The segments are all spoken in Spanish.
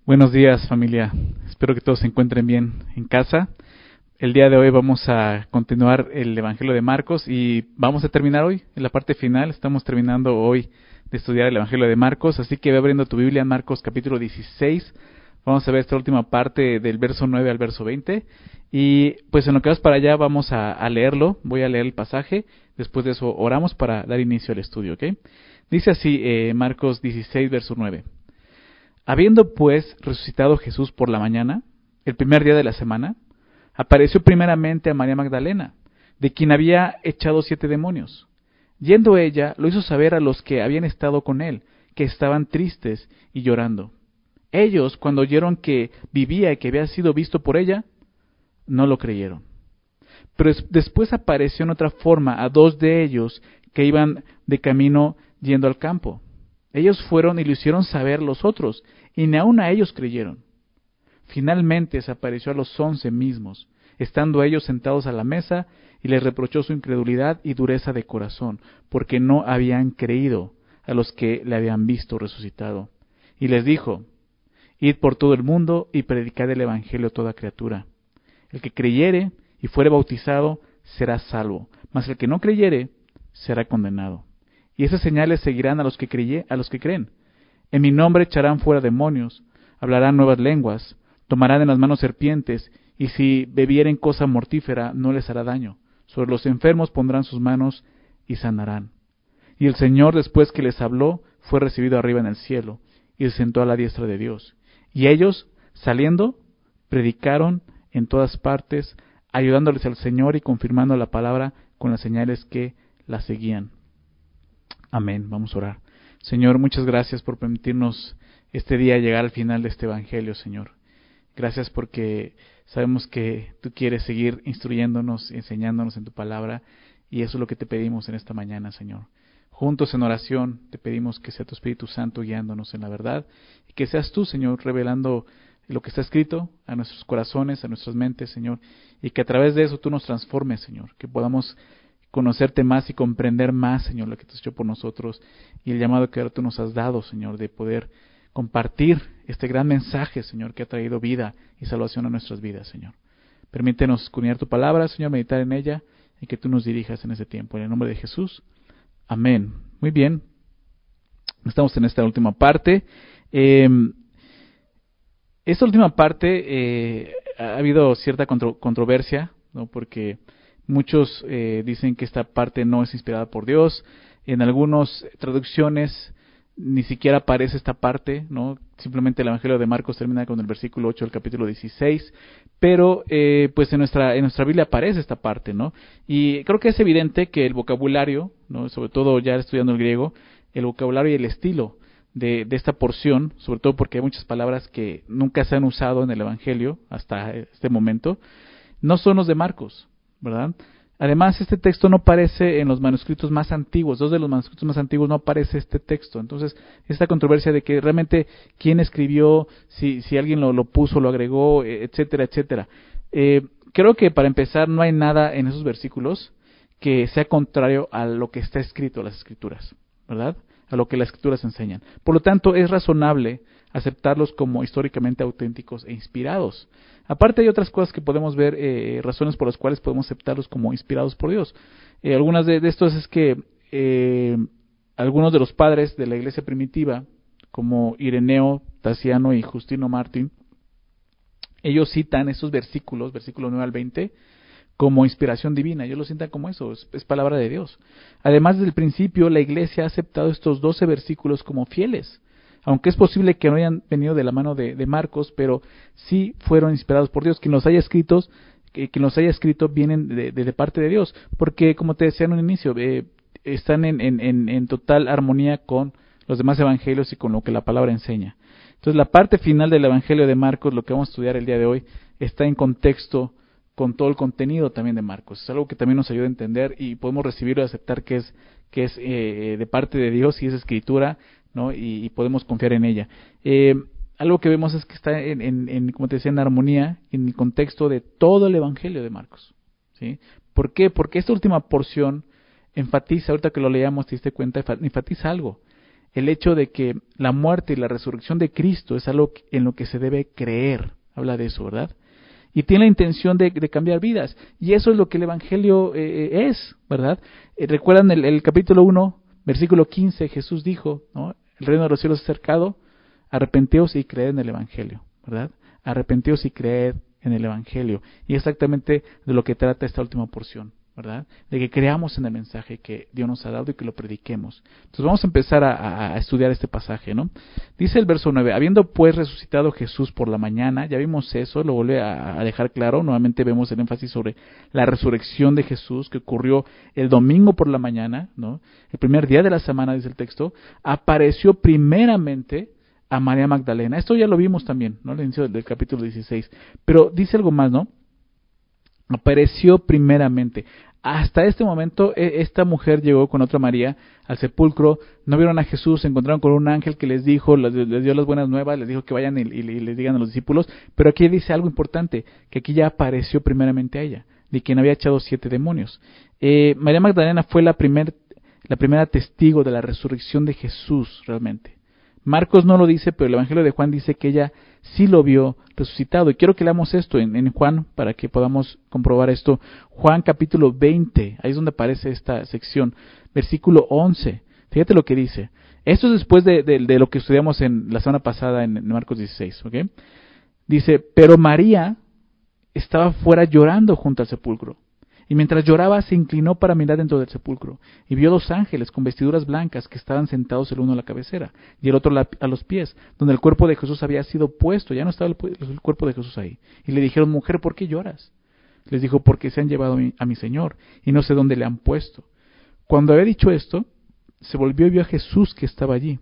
Buenos días, familia. Espero que todos se encuentren bien en casa. El día de hoy vamos a continuar el Evangelio de Marcos y vamos a terminar hoy en la parte final. Estamos terminando hoy de estudiar el Evangelio de Marcos, así que ve abriendo tu Biblia en Marcos capítulo 16. Vamos a ver esta última parte del verso 9 al verso 20. Y pues en lo que vas para allá vamos a leerlo. Voy a leer el pasaje. Después de eso oramos para dar inicio al estudio, ¿ok? Dice así Marcos 16, verso 9. Habiendo pues resucitado Jesús por la mañana, el primer día de la semana, apareció primeramente a María Magdalena, de quien había echado 7 demonios. Yendo ella, lo hizo saber a los que habían estado con él, que estaban tristes y llorando. Ellos, cuando oyeron que vivía y que había sido visto por ella, no lo creyeron. Pero después apareció en otra forma a 2 de ellos que iban de camino yendo al campo. Ellos fueron y lo hicieron saber los otros, y ni aun a ellos creyeron. Finalmente se apareció a los 11 mismos, estando ellos sentados a la mesa, y les reprochó su incredulidad y dureza de corazón, porque no habían creído a los que le habían visto resucitado. Y les dijo: Id por todo el mundo y predicad el evangelio a toda criatura. El que creyere y fuere bautizado será salvo, mas el que no creyere será condenado. Y esas señales seguirán a los que creen. En mi nombre echarán fuera demonios, hablarán nuevas lenguas, tomarán en las manos serpientes, y si bebieren cosa mortífera no les hará daño. Sobre los enfermos pondrán sus manos y sanarán. Y el Señor, después que les habló, fue recibido arriba en el cielo, y se sentó a la diestra de Dios. Y ellos, saliendo, predicaron en todas partes, ayudándoles al Señor y confirmando la palabra con las señales que la seguían. Amén. Vamos a orar. Señor, muchas gracias por permitirnos este día llegar al final de este evangelio, Señor. Gracias porque sabemos que tú quieres seguir instruyéndonos, enseñándonos en tu palabra, y eso es lo que te pedimos en esta mañana, Señor. Juntos en oración te pedimos que sea tu Espíritu Santo guiándonos en la verdad, y que seas tú, Señor, revelando lo que está escrito a nuestros corazones, a nuestras mentes, Señor, y que a través de eso tú nos transformes, Señor, que podamos conocerte más y comprender más, Señor, lo que tú has hecho por nosotros y el llamado que ahora tú nos has dado, Señor, de poder compartir este gran mensaje, Señor, que ha traído vida y salvación a nuestras vidas, Señor. Permítenos escudriñar tu palabra, Señor, meditar en ella y que tú nos dirijas en ese tiempo. En el nombre de Jesús. Amén. Muy bien. Estamos en esta última parte. Esta última parte ha habido cierta controversia, ¿no? Porque muchos dicen que esta parte no es inspirada por Dios. En algunas traducciones ni siquiera aparece esta parte, ¿no? Simplemente el Evangelio de Marcos termina con el versículo 8 del capítulo 16, pero pues en nuestra Biblia aparece esta parte, ¿no? Y creo que es evidente que el vocabulario, ¿no? Sobre todo ya estudiando el griego, el vocabulario y el estilo de esta porción, sobre todo porque hay muchas palabras que nunca se han usado en el Evangelio hasta este momento, no son los de Marcos, ¿verdad? Además, este texto no aparece en los manuscritos más antiguos. 2 de los manuscritos más antiguos no aparece este texto. Entonces, esta controversia de que realmente quién escribió, si alguien lo puso, lo agregó, etcétera, etcétera. Creo que para empezar no hay nada en esos versículos que sea contrario a lo que está escrito en las Escrituras, ¿verdad? A lo que las Escrituras enseñan. Por lo tanto, es razonable aceptarlos como históricamente auténticos e inspirados. Aparte hay otras cosas que podemos ver, razones por las cuales podemos aceptarlos como inspirados por Dios. Algunas de estos es que algunos de los padres de la iglesia primitiva, como Ireneo, Tasiano y Justino Martín, ellos citan esos versículos 9 al 20, como inspiración divina. Ellos lo sientan como eso, es palabra de Dios. Además, desde el principio, la iglesia ha aceptado estos 12 versículos como fieles, aunque es posible que no hayan venido de la mano de Marcos, pero sí fueron inspirados por Dios. Quien los haya escrito vienen de parte de Dios, porque como te decía en un inicio, están en total armonía con los demás evangelios y con lo que la palabra enseña. Entonces, la parte final del evangelio de Marcos, lo que vamos a estudiar el día de hoy, está en contexto con todo el contenido también de Marcos. Es algo que también nos ayuda a entender y podemos recibirlo y aceptar que es de parte de Dios y es escritura, ¿no? Y podemos confiar en ella. Algo que vemos es que está como te decía, en armonía en el contexto de todo el evangelio de Marcos, ¿sí? ¿Por qué? Porque esta última porción enfatiza, ahorita que lo leamos te diste cuenta, enfatiza algo. el hecho de que la muerte y la resurrección de Cristo es algo en lo que se debe creer. Habla de eso, ¿verdad? Y tiene la intención de cambiar vidas. Y eso es lo que el Evangelio es, ¿verdad? ¿Recuerdan el capítulo 1, versículo 15? Jesús dijo, ¿no? El reino de los cielos es cercado, arrepenteos y creed en el Evangelio, ¿verdad? Arrepenteos y creed en el Evangelio. Y exactamente de lo que trata esta última porción, ¿verdad? De que creamos en el mensaje que Dios nos ha dado y que lo prediquemos. Entonces vamos a empezar a estudiar este pasaje, ¿no? Dice el verso 9, habiendo pues resucitado Jesús por la mañana, ya vimos eso, lo vuelve a dejar claro, nuevamente vemos el énfasis sobre la resurrección de Jesús que ocurrió el domingo por la mañana, ¿no? El primer día de la semana, dice el texto, apareció primeramente a María Magdalena. Esto ya lo vimos también, ¿no? Al inicio del capítulo 16. Pero dice algo más, ¿no? Apareció primeramente. Hasta este momento, esta mujer llegó con otra María al sepulcro, no vieron a Jesús, se encontraron con un ángel que les dijo, les dio las buenas nuevas, les dijo que vayan y les digan a los discípulos, pero aquí dice algo importante, que aquí ya apareció primeramente a ella, de quien había echado 7 demonios. María Magdalena fue la primera testigo de la resurrección de Jesús, realmente. Marcos no lo dice, pero el Evangelio de Juan dice que ella sí lo vio resucitado. Y quiero que leamos esto en Juan para que podamos comprobar esto. Juan capítulo 20, ahí es donde aparece esta sección, versículo 11. Fíjate lo que dice. Esto es después de lo que estudiamos en la semana pasada en Marcos 16, ¿ok? Dice, pero María estaba fuera llorando junto al sepulcro. Y mientras lloraba se inclinó para mirar dentro del sepulcro, y vio 2 ángeles con vestiduras blancas que estaban sentados el uno a la cabecera, y el otro a los pies, donde el cuerpo de Jesús había sido puesto, ya no estaba el cuerpo de Jesús ahí. Y le dijeron, mujer, ¿por qué lloras? Les dijo, porque se han llevado a mi Señor, y no sé dónde le han puesto. Cuando había dicho esto, se volvió y vio a Jesús que estaba allí,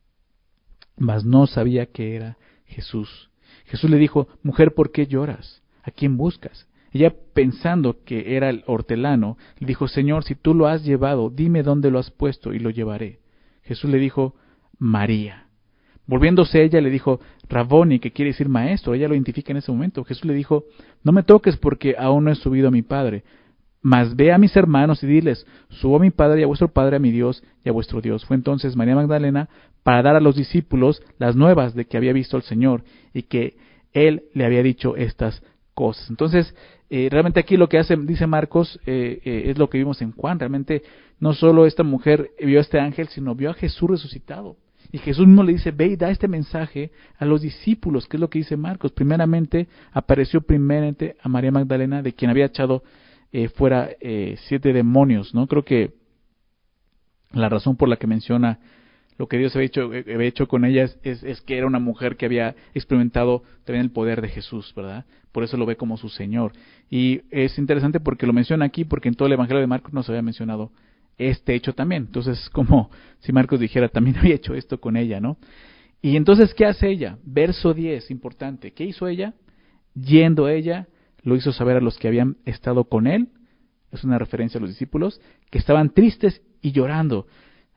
mas no sabía que era Jesús. Jesús le dijo, mujer, ¿por qué lloras? ¿A quién buscas? Ella, pensando que era el hortelano, le dijo, Señor, si tú lo has llevado, dime dónde lo has puesto y lo llevaré. Jesús le dijo, María. Volviéndose ella, le dijo, Raboni, que quiere decir maestro. Ella lo identifica en ese momento. Jesús le dijo, no me toques porque aún no he subido a mi Padre. Mas ve a mis hermanos y diles, subo a mi Padre y a vuestro Padre, a mi Dios y a vuestro Dios. Fue entonces María Magdalena para dar a los discípulos las nuevas de que había visto al Señor y que Él le había dicho estas cosas. Entonces, realmente aquí lo que dice Marcos, es lo que vimos en Juan. Realmente no solo esta mujer vio a este ángel, sino vio a Jesús resucitado. Y Jesús mismo le dice, ve y da este mensaje a los discípulos, que es lo que dice Marcos. Primeramente, apareció primeramente a María Magdalena, de quien había echado fuera 7 demonios, ¿no? Creo que la razón por la que menciona lo que Dios había hecho con ella es que era una mujer que había experimentado también el poder de Jesús, ¿verdad? Por eso lo ve como su Señor. Y es interesante porque lo menciona aquí, porque en todo el Evangelio de Marcos no se había mencionado este hecho también. Entonces, como si Marcos dijera, también había hecho esto con ella, ¿no? Y entonces, ¿qué hace ella? Verso 10, importante. ¿Qué hizo ella? Yendo ella, lo hizo saber a los que habían estado con él, es una referencia a los discípulos, que estaban tristes y llorando.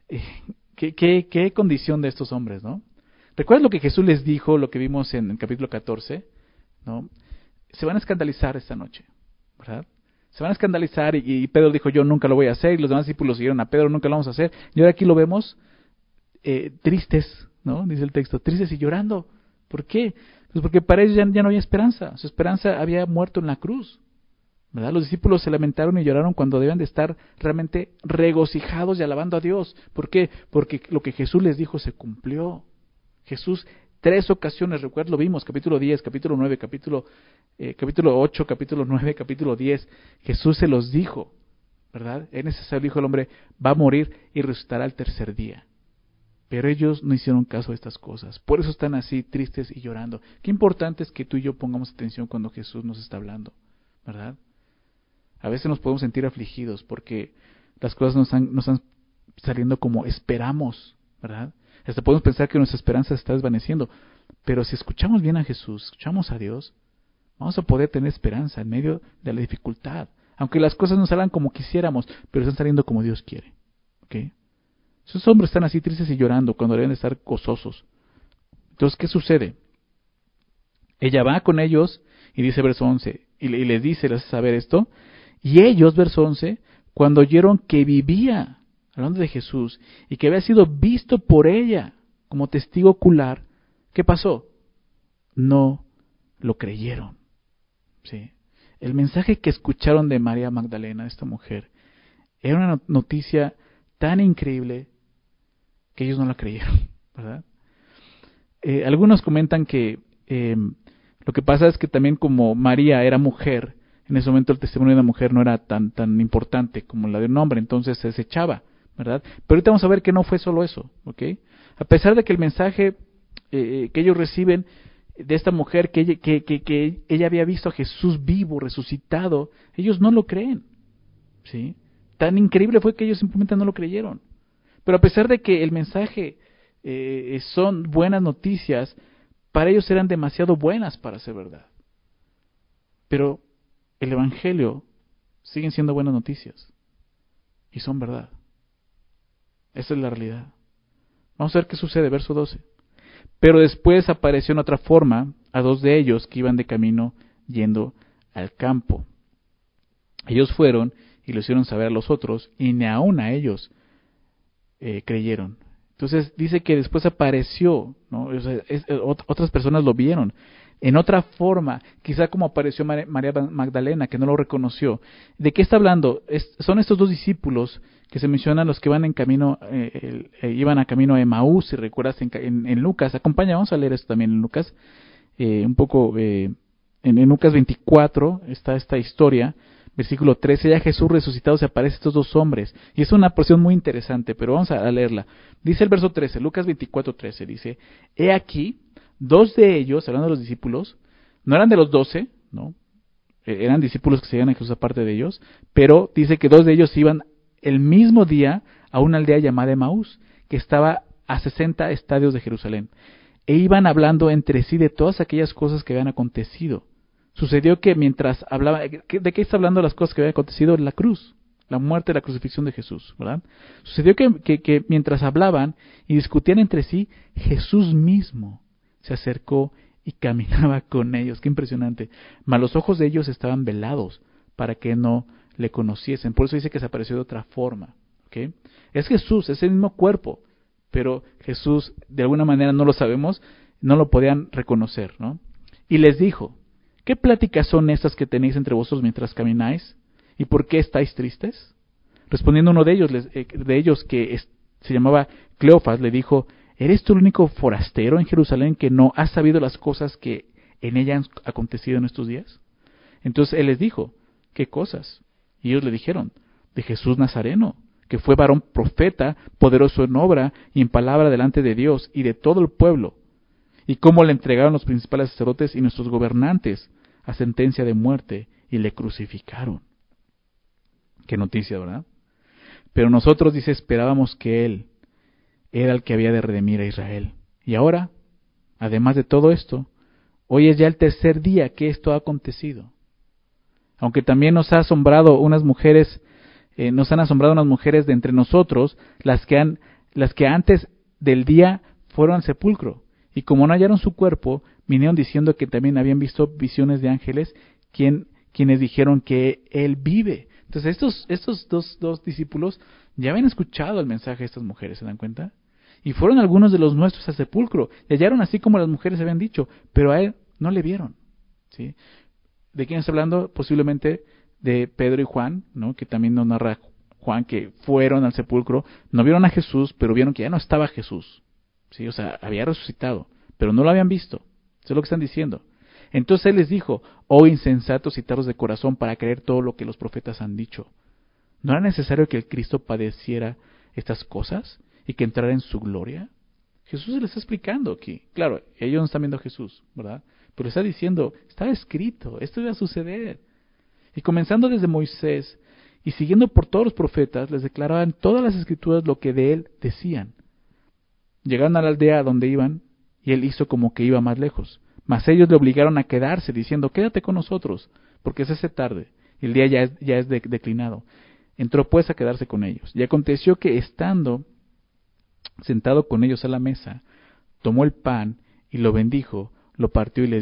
¿Qué condición de estos hombres, ¿no? ¿Recuerdan lo que Jesús les dijo, lo que vimos en el capítulo 14? ¿No? Se van a escandalizar esta noche, ¿verdad? Se van a escandalizar y Pedro dijo, yo nunca lo voy a hacer, y los demás discípulos siguieron a Pedro, nunca lo vamos a hacer. Y ahora aquí lo vemos tristes, ¿no? Dice el texto, tristes y llorando. ¿Por qué? Pues porque para ellos ya no había esperanza. Su esperanza había muerto en la cruz, ¿verdad? Los discípulos se lamentaron y lloraron cuando deben de estar realmente regocijados y alabando a Dios. ¿Por qué? Porque lo que Jesús les dijo se cumplió. Jesús 3 ocasiones, recuerdo, lo vimos, capítulo 10, capítulo 9, capítulo 8, capítulo 9, capítulo 10, Jesús se los dijo, ¿verdad? Es necesario, dijo el hombre, va a morir y resucitará al tercer día. Pero ellos no hicieron caso de estas cosas. Por eso están así, tristes y llorando. Qué importante es que tú y yo pongamos atención cuando Jesús nos está hablando, ¿verdad? A veces nos podemos sentir afligidos porque las cosas no están saliendo como esperamos, ¿verdad? Hasta podemos pensar que nuestra esperanza se está desvaneciendo. Pero si escuchamos bien a Jesús, escuchamos a Dios, vamos a poder tener esperanza en medio de la dificultad. Aunque las cosas no salgan como quisiéramos, pero están saliendo como Dios quiere. ¿Ok? Esos hombres están así tristes y llorando cuando deben estar gozosos. Entonces, ¿qué sucede? Ella va con ellos y dice verso 11, y les dice, les hace saber esto, y ellos, verso 11, cuando oyeron que vivía, hablando de Jesús, y que había sido visto por ella como testigo ocular, ¿qué pasó? No lo creyeron. ¿Sí? El mensaje que escucharon de María Magdalena, esta mujer, era una noticia tan increíble que ellos no la creyeron, ¿verdad? Algunos comentan que lo que pasa es que también como María era mujer, en ese momento el testimonio de una mujer no era tan importante como la de un hombre, entonces se desechaba, ¿verdad? Pero ahorita vamos a ver que no fue solo eso, ¿ok? A pesar de que el mensaje que ellos reciben de esta mujer, que ella había visto a Jesús vivo, resucitado, ellos no lo creen, ¿sí? Tan increíble fue que ellos simplemente no lo creyeron. Pero a pesar de que el mensaje son buenas noticias, para ellos eran demasiado buenas para ser verdad. Pero el Evangelio siguen siendo buenas noticias y son verdad. Esa es la realidad. Vamos a ver qué sucede, verso 12. Pero después apareció en otra forma a dos de ellos que iban de camino yendo al campo. Ellos fueron y lo hicieron saber a los otros, y ni aun a ellos creyeron. Entonces dice que después apareció, ¿no? O sea, otras personas lo vieron en otra forma, quizá como apareció María Magdalena, que no lo reconoció. ¿De qué está hablando? Son estos dos discípulos que se mencionan, los que van en camino, iban a camino a Emaús, si recuerdas en Lucas. Acompaña, vamos a leer esto también en Lucas, un poco en Lucas 24 está esta historia. Versículo 13, ya Jesús resucitado se aparece a estos dos hombres. Y es una porción muy interesante, pero vamos a leerla. Dice el verso 13, Lucas 24, 13, dice, he aquí, dos de ellos, hablando de los discípulos, no eran de los 12, ¿no? Eran discípulos que seguían a Jesús aparte de ellos, pero dice que dos de ellos iban el mismo día a una aldea llamada Emaús, que estaba a 60 estadios de Jerusalén. E iban hablando entre sí de todas aquellas cosas que habían acontecido. Sucedió que mientras hablaba, ¿de qué está hablando las cosas que habían acontecido? La cruz, la muerte y la crucifixión de Jesús, ¿verdad? Sucedió que mientras hablaban y discutían entre sí, Jesús mismo se acercó y caminaba con ellos. Qué impresionante. Mas los ojos de ellos estaban velados para que no le conociesen. Por eso dice que se apareció de otra forma, ¿ok? Es Jesús, es el mismo cuerpo, pero Jesús, de alguna manera no lo sabemos, no lo podían reconocer, ¿no? Y les dijo, ¿qué pláticas son estas que tenéis entre vosotros mientras camináis? ¿Y por qué estáis tristes? Respondiendo uno de ellos que se llamaba Cleofas, le dijo, ¿eres tú el único forastero en Jerusalén que no has sabido las cosas que en ella han acontecido en estos días? Entonces él les dijo, ¿qué cosas? Y ellos le dijeron, de Jesús Nazareno, que fue varón profeta, poderoso en obra y en palabra delante de Dios y de todo el pueblo, y cómo le entregaron los principales sacerdotes y nuestros gobernantes a sentencia de muerte y le crucificaron. Qué noticia, ¿verdad? Pero nosotros, dice, esperábamos que Él era el que había de redimir a Israel. Y ahora, además de todo esto, hoy es ya el tercer día que esto ha acontecido. Aunque también nos han asombrado unas mujeres de entre nosotros, las que antes del día fueron al sepulcro. Y como no hallaron su cuerpo, vinieron diciendo que también habían visto visiones de ángeles, quienes dijeron que Él vive. Entonces estos dos discípulos ya habían escuchado el mensaje de estas mujeres, ¿se dan cuenta? Y fueron algunos de los nuestros al sepulcro, y hallaron así como las mujeres habían dicho, pero a Él no le vieron, ¿sí? ¿De quién está hablando? Posiblemente de Pedro y Juan, ¿no? Que también nos narra Juan que fueron al sepulcro, no vieron a Jesús, pero vieron que ya no estaba Jesús, ¿sí? O sea, había resucitado, pero no lo habían visto. Eso es lo que están diciendo. Entonces Él les dijo, oh insensatos y tardos de corazón para creer todo lo que los profetas han dicho. ¿No era necesario que el Cristo padeciera estas cosas y que entrara en su gloria? Jesús les está explicando aquí. Claro, ellos no están viendo a Jesús, ¿verdad? Pero está diciendo, está escrito, esto iba a suceder. Y comenzando desde Moisés y siguiendo por todos los profetas, les declaraban todas las escrituras lo que de Él decían. Llegaron a la aldea donde iban y Él hizo como que iba más lejos. Mas ellos le obligaron a quedarse, diciendo, quédate con nosotros, porque se hace tarde, y el día ya es declinado. Entró pues a quedarse con ellos. Y aconteció que estando sentado con ellos a la mesa, tomó el pan y lo bendijo, lo partió y les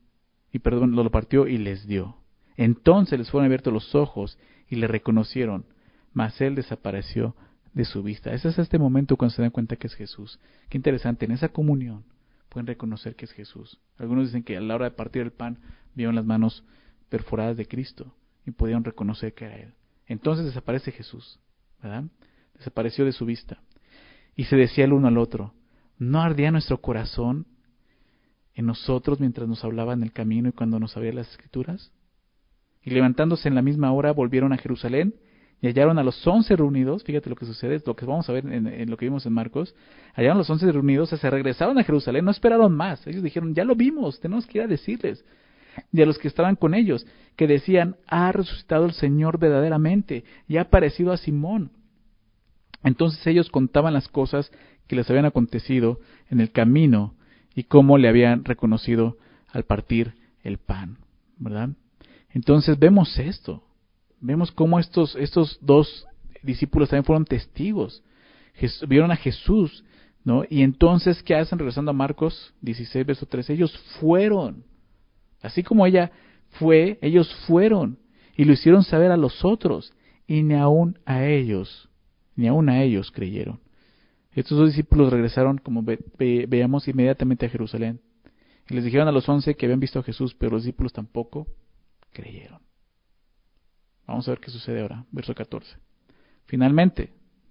dio. Entonces les fueron abiertos los ojos y le reconocieron, mas Él desapareció de su vista. Ese es este momento cuando se dan cuenta que es Jesús. Qué interesante, en esa comunión pueden reconocer que es Jesús. Algunos dicen que a la hora de partir el pan vieron las manos perforadas de Cristo y pudieron reconocer que era Él. Entonces desaparece Jesús, ¿verdad? Desapareció de su vista. Y se decía el uno al otro, ¿no ardía nuestro corazón en nosotros mientras nos hablaba en el camino y cuando nos abría las Escrituras? Y levantándose en la misma hora volvieron a Jerusalén y hallaron a los 11 reunidos. Fíjate lo que sucede, es lo que vamos a ver en lo que vimos en Marcos. Hallaron a los 11 reunidos, se regresaron a Jerusalén, no esperaron más. Ellos dijeron, ya lo vimos, tenemos que ir a decirles. Y a los que estaban con ellos, que decían, ha resucitado el Señor verdaderamente y ha aparecido a Simón. Entonces ellos contaban las cosas que les habían acontecido en el camino y cómo le habían reconocido al partir el pan, ¿verdad? Entonces vemos esto, vemos cómo estos dos discípulos también fueron testigos, vieron a Jesús, ¿no? Y entonces, ¿qué hacen? Regresando a Marcos 16, verso 13, ellos fueron, así como ella fue, ellos fueron y lo hicieron saber a los otros, y ni aún a ellos creyeron. Estos dos discípulos regresaron, como veíamos, inmediatamente a Jerusalén. Y les dijeron a los 11 que habían visto a Jesús, pero los discípulos tampoco creyeron. Vamos a ver qué sucede ahora. Verso 14. Finalmente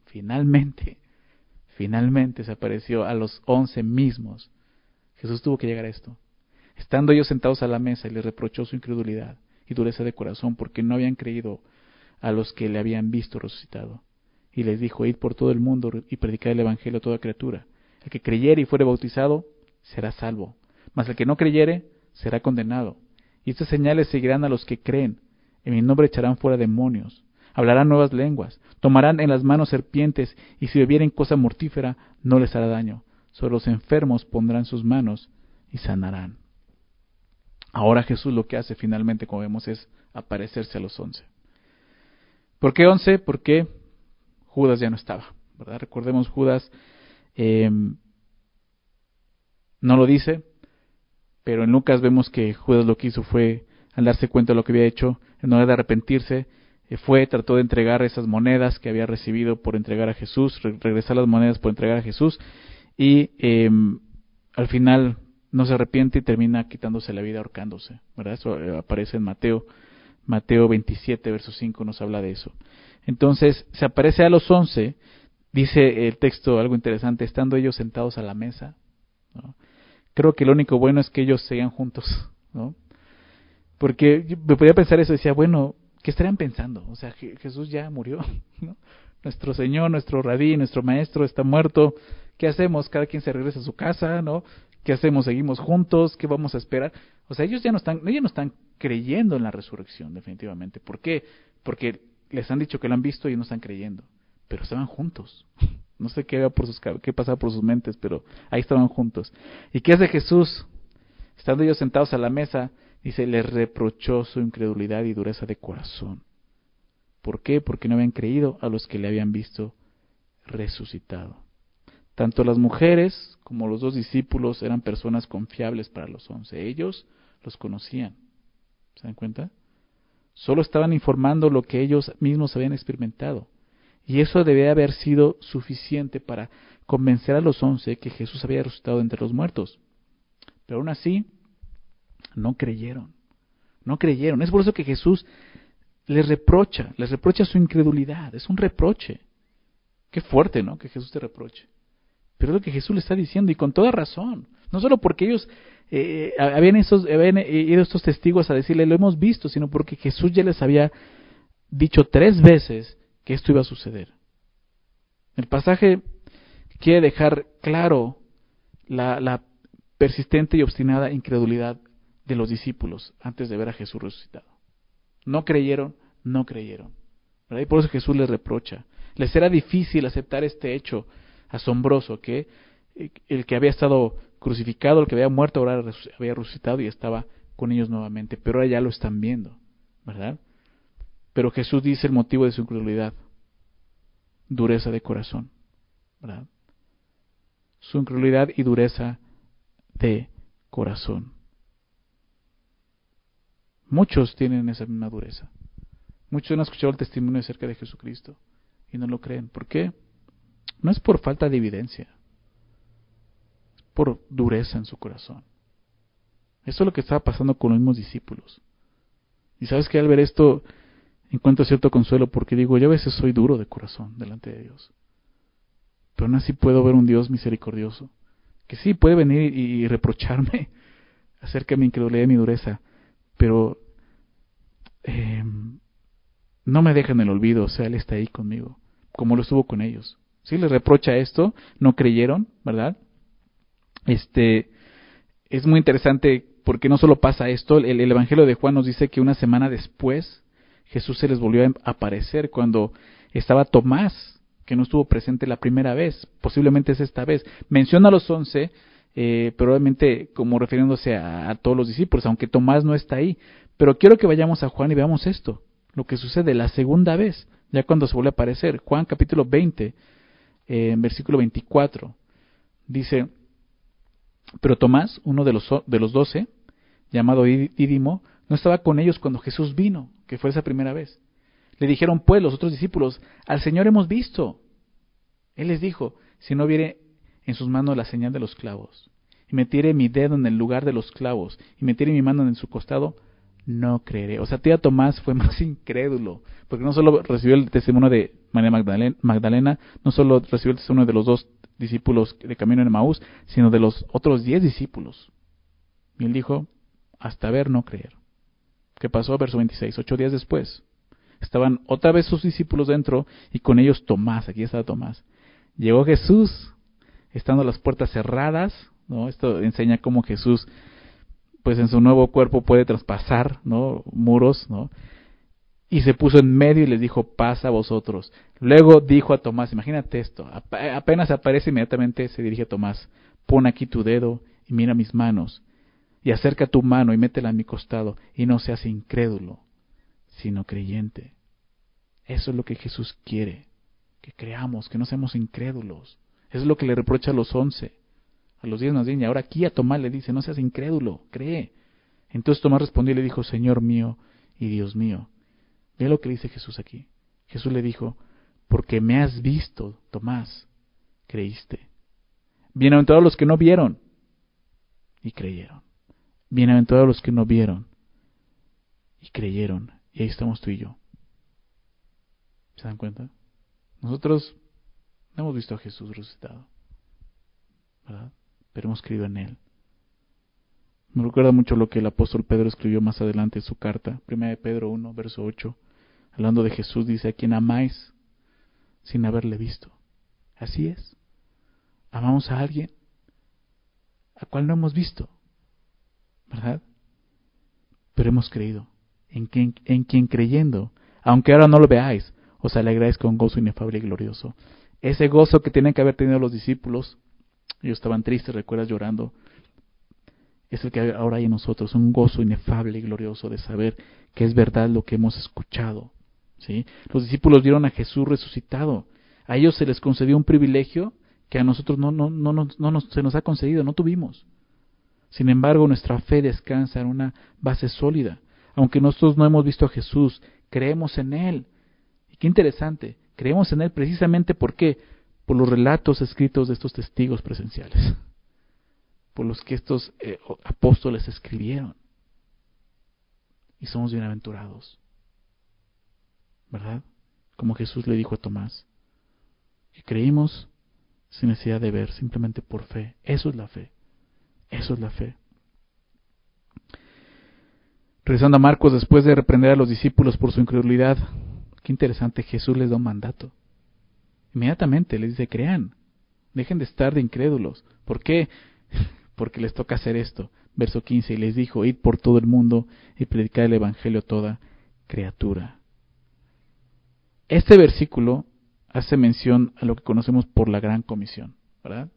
se apareció a los 11 mismos. Jesús tuvo que llegar a esto. Estando ellos sentados a la mesa, y les reprochó su incredulidad y dureza de corazón, porque no habían creído a los que le habían visto resucitado. Y les dijo, id por todo el mundo y predicad el evangelio a toda criatura. El que creyere y fuere bautizado será salvo, mas el que no creyere será condenado. Y estas señales seguirán a los que creen. En mi nombre echarán fuera demonios, hablarán nuevas lenguas, tomarán en las manos serpientes, y si bebieren cosa mortífera no les hará daño. Sobre los enfermos pondrán sus manos y sanarán. Ahora Jesús lo que hace finalmente, como vemos, es aparecerse a los 11. ¿Por qué 11? Porque Judas ya no estaba, ¿verdad? Recordemos, Judas no lo dice, pero en Lucas vemos que Judas lo que hizo fue, al darse cuenta de lo que había hecho, en lugar de arrepentirse, trató de entregar esas monedas que había recibido por entregar a Jesús, regresar las monedas por entregar a Jesús, y al final no se arrepiente y termina quitándose la vida ahorcándose, ¿verdad? Eso aparece en Mateo 27, verso 5 nos habla de eso. Entonces, se aparece a los 11, dice el texto algo interesante, estando ellos sentados a la mesa, ¿no? Creo que lo único bueno es que ellos seguían juntos, ¿no? Porque yo me podía pensar eso, decía, bueno, ¿qué estarían pensando? O sea, Jesús ya murió, ¿no? Nuestro Señor, nuestro Rabí, nuestro Maestro está muerto. ¿Qué hacemos? Cada quien se regresa a su casa, ¿no? ¿Qué hacemos? ¿Seguimos juntos? ¿Qué vamos a esperar? O sea, ellos no están creyendo en la resurrección, definitivamente. ¿Por qué? Porque les han dicho que lo han visto y no están creyendo. Pero estaban juntos. No sé qué pasaba por sus mentes, pero ahí estaban juntos. ¿Y qué hace Jesús? Estando ellos sentados a la mesa, dice, les reprochó su incredulidad y dureza de corazón. ¿Por qué? Porque no habían creído a los que le habían visto resucitado. Tanto las mujeres como los dos discípulos eran personas confiables para los 11. Ellos los conocían. ¿Se dan cuenta? Solo estaban informando lo que ellos mismos habían experimentado. Y eso debía haber sido suficiente para convencer a los 11 que Jesús había resucitado entre los muertos. Pero aún así, no creyeron. No creyeron. Es por eso que Jesús les reprocha su incredulidad. Es un reproche. Qué fuerte, ¿no? Que Jesús te reproche. Pero es lo que Jesús le está diciendo, y con toda razón. No solo porque ellos habían ido estos testigos a decirle, lo hemos visto, sino porque Jesús ya les había dicho 3 veces que esto iba a suceder. El pasaje quiere dejar claro la persistente y obstinada incredulidad de los discípulos antes de ver a Jesús resucitado. No creyeron. ¿Verdad? Y por eso Jesús les reprocha. Les era difícil aceptar este hecho asombroso, que el que había estado crucificado, el que había muerto, ahora había resucitado y estaba con ellos nuevamente, pero ahora ya lo están viendo, ¿verdad? Pero Jesús dice el motivo de su incredulidad: dureza de corazón, ¿verdad? Su incredulidad y dureza de corazón. Muchos tienen esa misma dureza. Muchos han escuchado el testimonio acerca de Jesucristo y no lo creen. ¿Por qué? no es por falta de evidencia, es por dureza en su corazón. Eso es lo que estaba pasando con los mismos discípulos. Y sabes que al ver esto encuentro cierto consuelo, porque digo, yo a veces soy duro de corazón delante de Dios, pero aún así puedo ver un Dios misericordioso, que sí puede venir y reprocharme acerca de mi incredulidad y mi dureza, pero no me deja en el olvido. O sea, Él está ahí conmigo, como lo estuvo con ellos. Sí les reprocha esto, no creyeron, ¿verdad? Es muy interesante porque no solo pasa esto, el Evangelio de Juan nos dice que una semana después Jesús se les volvió a aparecer cuando estaba Tomás, que no estuvo presente la primera vez, posiblemente es esta vez. Menciona a los 11, pero obviamente como refiriéndose a todos los discípulos, aunque Tomás no está ahí. Pero quiero que vayamos a Juan y veamos esto, lo que sucede la segunda vez, ya cuando se vuelve a aparecer. Juan capítulo 20, en versículo 24, dice: pero Tomás, uno de los 12, llamado Dídimo, no estaba con ellos cuando Jesús vino, que fue esa primera vez. Le dijeron pues los otros discípulos: al Señor hemos visto. Él les dijo: si no viere en sus manos la señal de los clavos, y metiere mi dedo en el lugar de los clavos, y metiere mi mano en su costado, no creeré. O sea, tía Tomás fue más incrédulo, porque no solo recibió el testimonio de María Magdalena, no solo recibió el testimonio de los 2 discípulos de camino en Emaús, sino de los otros 10 discípulos. Y él dijo: hasta ver, no creer. ¿Qué pasó? Verso 26, 8 días después, estaban otra vez sus discípulos dentro, y con ellos Tomás. Aquí está Tomás. Llegó Jesús, estando las puertas cerradas, ¿no? Esto enseña cómo Jesús, pues en su nuevo cuerpo puede traspasar, ¿no?, muros, ¿no? Y se puso en medio y les dijo: paz a vosotros. Luego dijo a Tomás, imagínate esto, apenas aparece, inmediatamente se dirige a Tomás: pon aquí tu dedo y mira mis manos, y acerca tu mano y métela en mi costado, y no seas incrédulo, sino creyente. Eso es lo que Jesús quiere, que creamos, que no seamos incrédulos. Eso es lo que le reprocha a los 11, a los 10 más bien, y ahora aquí a Tomás le dice: no seas incrédulo, cree. Entonces Tomás respondió y le dijo: Señor mío y Dios mío. Ve lo que dice Jesús aquí. Jesús le dijo: porque me has visto, Tomás, creíste. Bienaventurados los que no vieron y creyeron. Bienaventurados los que no vieron y creyeron. Y ahí estamos tú y yo. ¿Se dan cuenta? Nosotros no hemos visto a Jesús resucitado, ¿verdad? Pero hemos creído en Él. Me recuerda mucho lo que el apóstol Pedro escribió más adelante en su carta, 1 Pedro 1, verso 8, hablando de Jesús, dice: a quien amáis sin haberle visto. Así es. Amamos a alguien a cual no hemos visto, ¿verdad? Pero hemos creído en quien creyendo, aunque ahora no lo veáis, os alegráis con gozo inefable y glorioso. Ese gozo que tienen que haber tenido los discípulos, ellos estaban tristes, recuerdas, llorando, es el que ahora hay en nosotros, un gozo inefable y glorioso de saber que es verdad lo que hemos escuchado, ¿sí? Los discípulos vieron a Jesús resucitado. A ellos se les concedió un privilegio que a nosotros se nos ha concedido, no tuvimos. Sin embargo, nuestra fe descansa en una base sólida. Aunque nosotros no hemos visto a Jesús, creemos en Él. Y qué interesante, creemos en Él precisamente ¿por qué? Por los relatos escritos de estos testigos presenciales, por los que estos apóstoles escribieron. Y somos bienaventurados, ¿verdad? Como Jesús le dijo a Tomás, que creímos sin necesidad de ver, simplemente por fe. Eso es la fe. Eso es la fe. Regresando a Marcos, después de reprender a los discípulos por su incredulidad, qué interesante, Jesús les da un mandato. Inmediatamente les dice: crean, dejen de estar de incrédulos. ¿Por qué? Porque les toca hacer esto. Verso 15, y les dijo: id por todo el mundo y predicad el evangelio a toda criatura. Este versículo hace mención a lo que conocemos por la gran comisión, ¿verdad?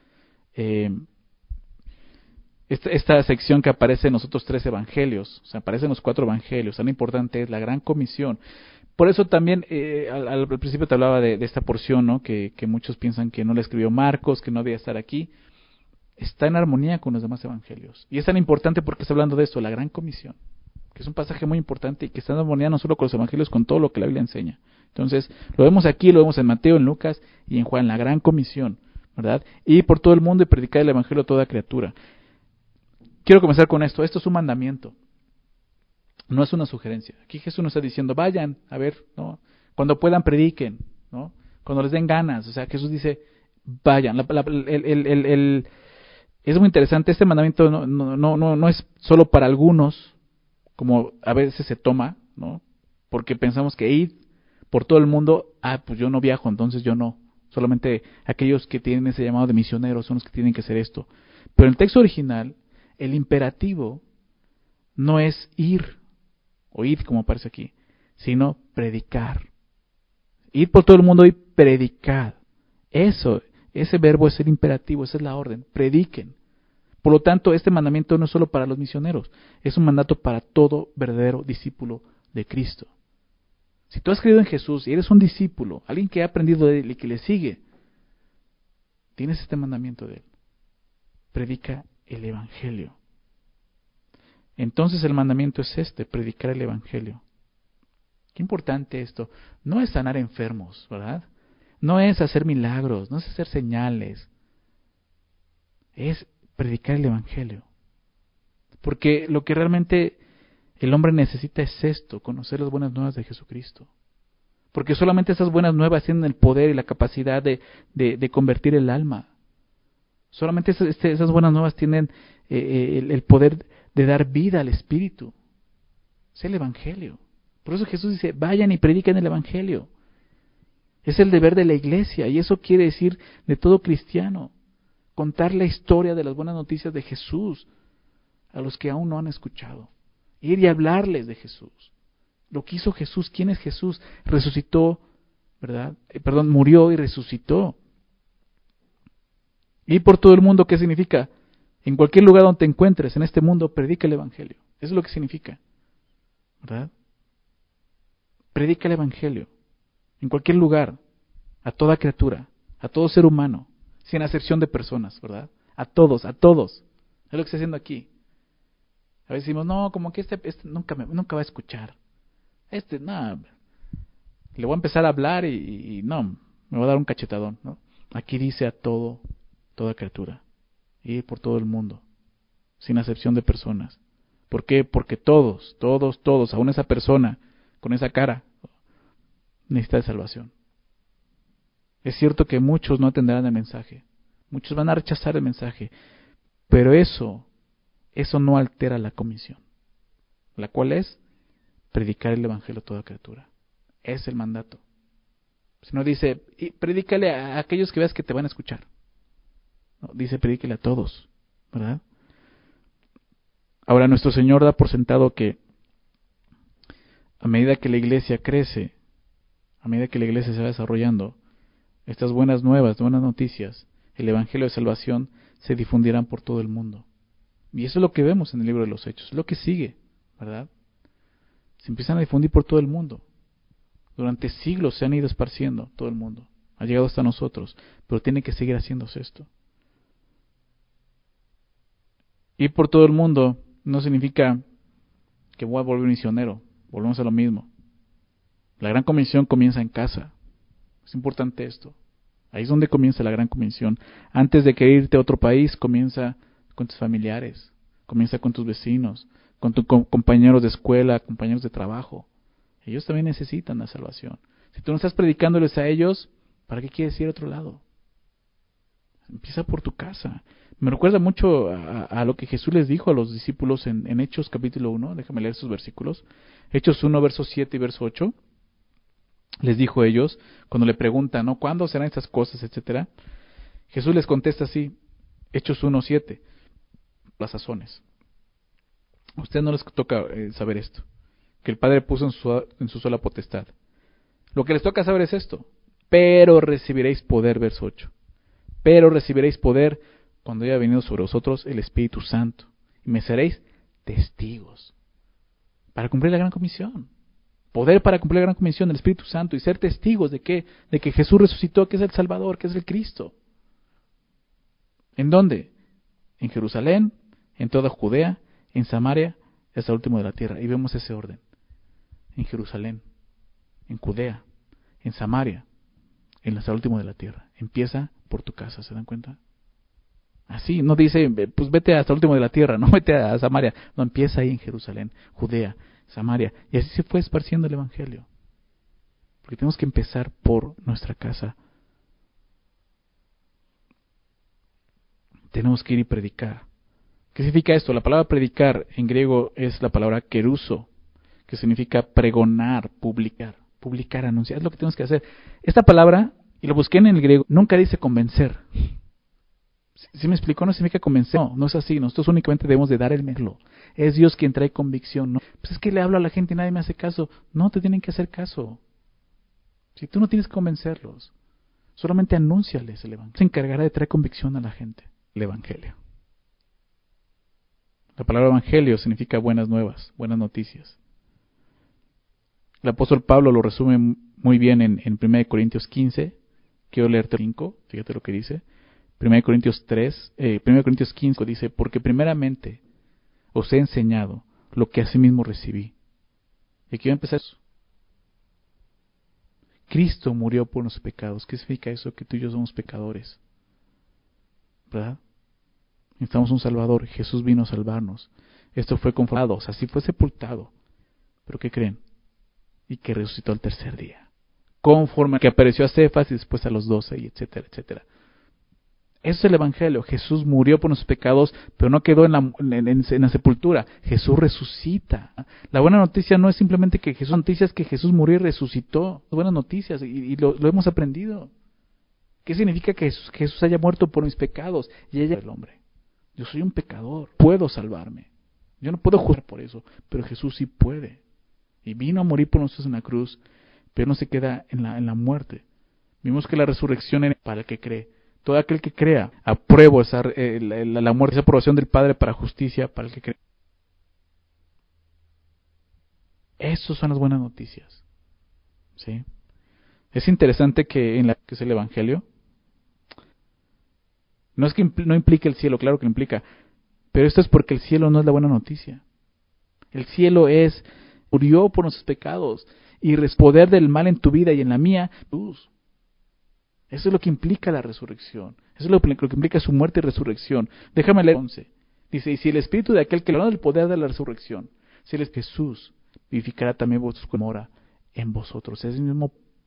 Esta sección que aparece en los otros 3 evangelios, o sea, aparece en los 4 evangelios, tan importante es la gran comisión. Por eso también al principio te hablaba de esta porción, ¿no? Que muchos piensan que no la escribió Marcos, que no debía estar aquí. Está en armonía con los demás evangelios. Y es tan importante porque está hablando de esto, la gran comisión, que es un pasaje muy importante y que está en armonía no solo con los evangelios, con todo lo que la Biblia enseña. Entonces, lo vemos aquí, lo vemos en Mateo, en Lucas y en Juan, la gran comisión, ¿verdad? Ir por todo el mundo y predicar el evangelio a toda criatura. Quiero comenzar con esto. Esto es un mandamiento. No es una sugerencia. Aquí Jesús nos está diciendo, vayan, a ver, ¿no? Cuando puedan prediquen, ¿no? Cuando les den ganas. O sea, Jesús dice, vayan. Es muy interesante. Este mandamiento no es solo para algunos, como a veces se toma, ¿no? Porque pensamos que ir por todo el mundo, pues yo no viajo, entonces yo no. Solamente aquellos que tienen ese llamado de misioneros son los que tienen que hacer esto. Pero en el texto original, el imperativo no es ir, o id como aparece aquí, sino predicar. Ir por todo el mundo y predicar. Ese verbo es el imperativo, esa es la orden, prediquen. Por lo tanto, este mandamiento no es solo para los misioneros, es un mandato para todo verdadero discípulo de Cristo. Si tú has creído en Jesús y eres un discípulo, alguien que ha aprendido de él y que le sigue, tienes este mandamiento de él. Predica el evangelio. Entonces el mandamiento es predicar el evangelio. Qué importante esto. No es sanar enfermos, ¿verdad? No es hacer milagros, no es hacer señales. Es predicar el evangelio. Porque lo que realmente el hombre necesita es esto, conocer las buenas nuevas de Jesucristo. Porque solamente esas buenas nuevas tienen el poder y la capacidad de convertir el alma. Solamente esas buenas nuevas tienen el poder de dar vida al espíritu. Es el evangelio. Por eso Jesús dice, vayan y prediquen el evangelio. Es el deber de la iglesia, y eso quiere decir de todo cristiano. Contar la historia de las buenas noticias de Jesús a los que aún no han escuchado. Ir y hablarles de Jesús. Lo que hizo Jesús, ¿quién es Jesús? Resucitó, ¿verdad? Murió y resucitó. Ir por todo el mundo, ¿qué significa? En cualquier lugar donde te encuentres en este mundo, predica el evangelio. Eso es lo que significa, ¿verdad? Predica el evangelio. En cualquier lugar, a toda criatura, a todo ser humano, sin acepción de personas, ¿verdad? A todos. Es lo que está haciendo aquí. A veces decimos, no, como que este nunca va a escuchar. No, le voy a empezar a hablar y no, me va a dar un cachetadón, ¿no? Aquí dice a toda criatura, ir por todo el mundo, sin acepción de personas. ¿Por qué? Porque todos, aún esa persona con esa cara, necesita de salvación. Es cierto que muchos no atenderán el mensaje, muchos van a rechazar el mensaje, pero eso no altera la comisión, la cual es predicar el evangelio a toda criatura. Es el mandato. Si no dice, predícale a aquellos que veas que te van a escuchar. No, dice, predícale a todos, ¿verdad? Ahora, nuestro Señor da por sentado que a medida que la iglesia crece, a medida que la iglesia se va desarrollando, estas buenas nuevas, buenas noticias, el evangelio de salvación, se difundirán por todo el mundo. Y eso es lo que vemos en el libro de los Hechos, es lo que sigue, ¿verdad? Se empiezan a difundir por todo el mundo. Durante siglos se han ido esparciendo todo el mundo. Ha llegado hasta nosotros, pero tiene que seguir haciéndose esto. Ir por todo el mundo no significa que voy a volver misionero. Volvemos a lo mismo. La gran comisión comienza en casa. Es importante esto. Ahí es donde comienza la gran comisión. Antes de querer irte a otro país, comienza con tus familiares, comienza con tus vecinos, con tus compañeros de escuela, compañeros de trabajo. Ellos también necesitan la salvación. Si tú no estás predicándoles a ellos, ¿para qué quieres ir a otro lado? Empieza por tu casa. Me recuerda mucho a lo que Jesús les dijo a los discípulos en Hechos capítulo 1. Déjame leer esos versículos. Hechos 1, versos 7 y verso 8. Les dijo a ellos, cuando le preguntan, ¿no? ¿Cuándo serán estas cosas, etcétera? Jesús les contesta así. Hechos 1, 7. Las sazones. A ustedes no les toca saber esto, que el Padre puso en su sola potestad. Lo que les toca saber es esto. Pero recibiréis poder, verso 8. Pero recibiréis poder cuando haya venido sobre vosotros el Espíritu Santo. Y me seréis testigos. Para cumplir la gran comisión. Poder para cumplir la gran comisión del Espíritu Santo. Y ser testigos de qué? De que Jesús resucitó, que es el Salvador, que es el Cristo. ¿En dónde? En Jerusalén, en toda Judea, en Samaria, hasta el último de la tierra. Y vemos ese orden. En Jerusalén, en Judea, en Samaria, en hasta el último de la tierra. Empieza por tu casa, ¿se dan cuenta? Así, no dice, pues vete hasta el último de la tierra, no vete a Samaria. No, empieza ahí en Jerusalén, Judea, Samaria. Y así se fue esparciendo el Evangelio. Porque tenemos que empezar por nuestra casa. Tenemos que ir y predicar. ¿Qué significa esto? La palabra predicar en griego es la palabra keruso, que significa pregonar, publicar. Publicar, anunciar, es lo que tenemos que hacer. Esta palabra, y lo busqué en el griego, nunca dice convencer. ¿Sí me explicó? No significa convencer. No, no es así. Nosotros únicamente debemos de dar el mensaje. Es Dios quien trae convicción. ¿No? Pues es que le hablo a la gente y nadie me hace caso. No te tienen que hacer caso. Si tú no tienes que convencerlos, solamente anúnciales el Evangelio. Se encargará de traer convicción a la gente. El Evangelio. La palabra Evangelio significa buenas nuevas, buenas noticias. El apóstol Pablo lo resume muy bien en 1 Corintios 15. Quiero leerte 5, fíjate lo que dice. 1 Corintios 15 dice, porque primeramente os he enseñado lo que asimismo recibí. Y aquí va a empezar eso. Cristo murió por los pecados. ¿Qué significa eso? Que tú y yo somos pecadores. ¿Verdad? Necesitamos un Salvador. Jesús vino a salvarnos. Esto fue confirmado, o sea, sí fue sepultado. ¿Pero qué creen? Y que resucitó al tercer día. Conforme que apareció a Cefas y después a los 12, y etcétera, etcétera. Eso es el Evangelio. Jesús murió por nuestros pecados, pero no quedó en la sepultura. Jesús resucita. La buena noticia no es simplemente que Jesús, la noticia es que Jesús murió y resucitó. Buenas noticias, y lo hemos aprendido. ¿Qué significa que Jesús haya muerto por mis pecados? Y ella el hombre. Yo soy un pecador, puedo salvarme. Yo no puedo jurar por eso, pero Jesús sí puede. Y vino a morir por nosotros en la cruz, pero no se queda en la muerte. Vimos que la resurrección es para el que cree. Todo aquel que crea, apruebo la muerte, esa aprobación del Padre para justicia para el que cree. Esas son las buenas noticias. ¿Sí? Es interesante que que es el Evangelio, no es que no implique el cielo, claro que lo implica, pero esto es porque el cielo no es la buena noticia. El cielo murió por nuestros pecados y poder del mal en tu vida y en la mía, luz. Eso es lo que implica la resurrección. Eso es lo que implica su muerte y resurrección. Déjame leer 11. Dice, y si el espíritu de aquel que le da el poder de la resurrección, si él es Jesús, vivificará también vuestros cuerpos, mora en vosotros. Es el mismo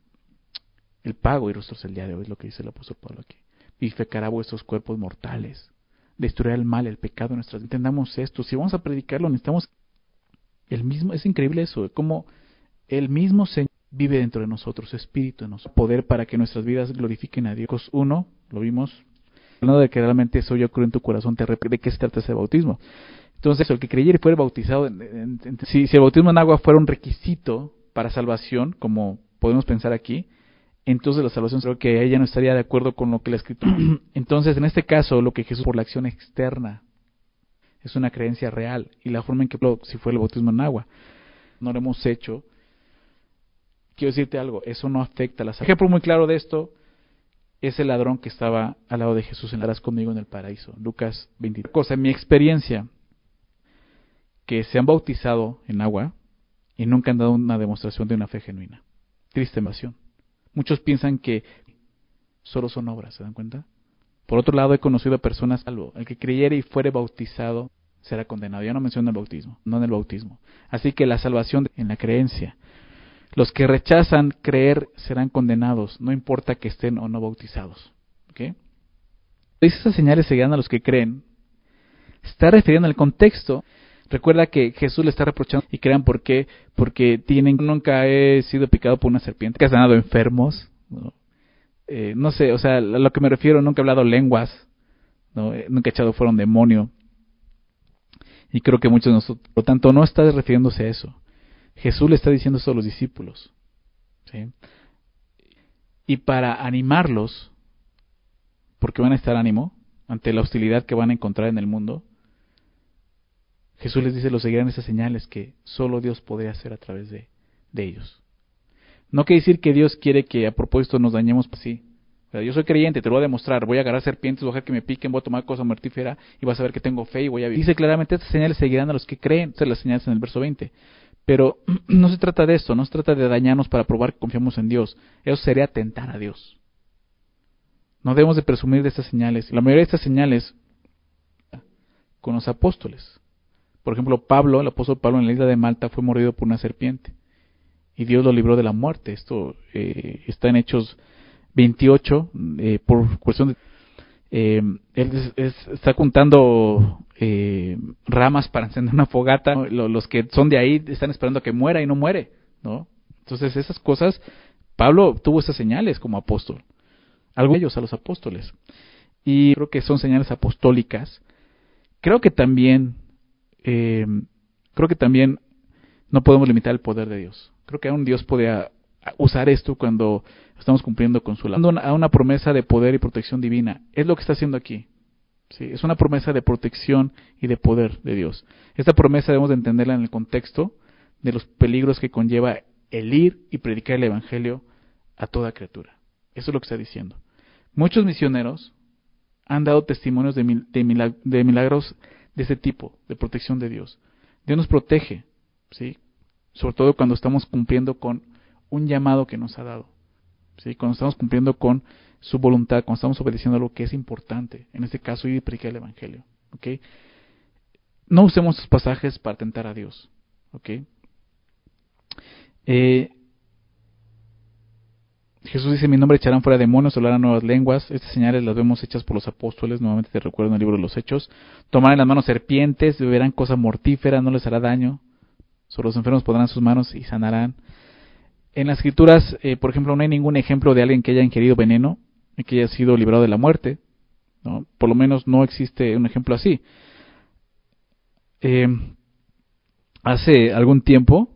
el pago y nosotros el día de hoy, es lo que dice el apóstol Pablo aquí. Vivificará vuestros cuerpos mortales. Destruirá el mal, el pecado en nuestras vidas. Entendamos esto. Si vamos a predicarlo, necesitamos el mismo. Es increíble eso, como el mismo Señor vive dentro de nosotros, espíritu en nosotros, poder para que nuestras vidas glorifiquen a Dios. 1, lo vimos, hablando de que realmente eso yo creo en tu corazón, ¿de qué se trata ese bautismo? Entonces, el que creyera y fuera bautizado, si el bautismo en agua fuera un requisito para salvación, como podemos pensar aquí, entonces la salvación creo que ella no estaría de acuerdo con lo que la Escritura. Entonces, en este caso, lo que Jesús por la acción externa es una creencia real, y la forma en que si fue el bautismo en agua, no lo hemos hecho. Quiero decirte algo, eso no afecta a la salvación. Un ejemplo muy claro de esto es el ladrón que estaba al lado de Jesús, entrarás conmigo en el paraíso. Lucas 23. Cosa, en mi experiencia, que se han bautizado en agua y nunca han dado una demostración de una fe genuina. Triste emoción. Muchos piensan que solo son obras, ¿se dan cuenta? Por otro lado, he conocido a personas salvo. El que creyere y fuere bautizado será condenado. Ya no menciono el bautismo, no en el bautismo. Así que la salvación en la creencia. Los que rechazan creer serán condenados, no importa que estén o no bautizados. ¿Okay? Dice esas señales seguirán a los que creen. Está refiriendo al contexto. Recuerda que Jesús le está reprochando y crean por qué, porque nunca he sido picado por una serpiente, que han sanado enfermos, ¿no? No sé, o sea, a lo que me refiero, nunca he hablado lenguas, ¿no? Nunca he echado fuera un demonio. Y creo que muchos de nosotros, por lo tanto, no está refiriéndose a eso. Jesús le está diciendo eso a los discípulos, ¿sí? Y para animarlos, porque van a estar ánimo ante la hostilidad que van a encontrar en el mundo, Jesús les dice, los seguirán esas señales que solo Dios podría hacer a través de ellos. No quiere decir que Dios quiere que a propósito nos dañemos así. O sea, yo soy creyente, te lo voy a demostrar, voy a agarrar serpientes, voy a dejar que me piquen, voy a tomar cosa mortífera y vas a ver que tengo fe y voy a vivir. Dice claramente, estas señales seguirán a los que creen. Estas son las señales en el verso 20. Pero no se trata de esto, no se trata de dañarnos para probar que confiamos en Dios. Eso sería tentar a Dios. No debemos de presumir de estas señales. La mayoría de estas señales con los apóstoles. Por ejemplo, Pablo, el apóstol Pablo en la isla de Malta fue mordido por una serpiente y Dios lo libró de la muerte. Esto está en Hechos 28, por cuestión de... él está juntando ramas para encender una fogata. Los que son de ahí están esperando a que muera y no muere, ¿no? Entonces esas cosas, Pablo tuvo esas señales como apóstol. Algo de ellos a los apóstoles. Y creo que son señales apostólicas. Creo que también no podemos limitar el poder de Dios. Creo que aún Dios puede usar esto cuando estamos cumpliendo con su labor. A una promesa de poder y protección divina. Es lo que está haciendo aquí. ¿Sí? Es una promesa de protección y de poder de Dios. Esta promesa debemos de entenderla en el contexto de los peligros que conlleva el ir y predicar el evangelio a toda criatura. Eso es lo que está diciendo. Muchos misioneros han dado testimonios de milagros de ese tipo, de protección de Dios. Dios nos protege, ¿sí? Sobre todo cuando estamos cumpliendo con un llamado que nos ha dado, ¿sí? Cuando estamos cumpliendo con su voluntad, cuando estamos obedeciendo a lo que es importante, en este caso ir y predicar el evangelio, ¿ok? No usemos estos pasajes para tentar a Dios, ¿ok? Jesús dice: mi nombre echarán fuera demonios, hablarán nuevas lenguas. Estas señales las vemos hechas por los apóstoles, nuevamente te recuerdo en el libro de los Hechos. Tomarán en las manos serpientes, beberán cosa mortífera, no les hará daño. Sobre los enfermos pondrán sus manos y sanarán. En las escrituras, por ejemplo, no hay ningún ejemplo de alguien que haya ingerido veneno y que haya sido librado de la muerte, ¿no? Por lo menos no existe un ejemplo así. Hace algún tiempo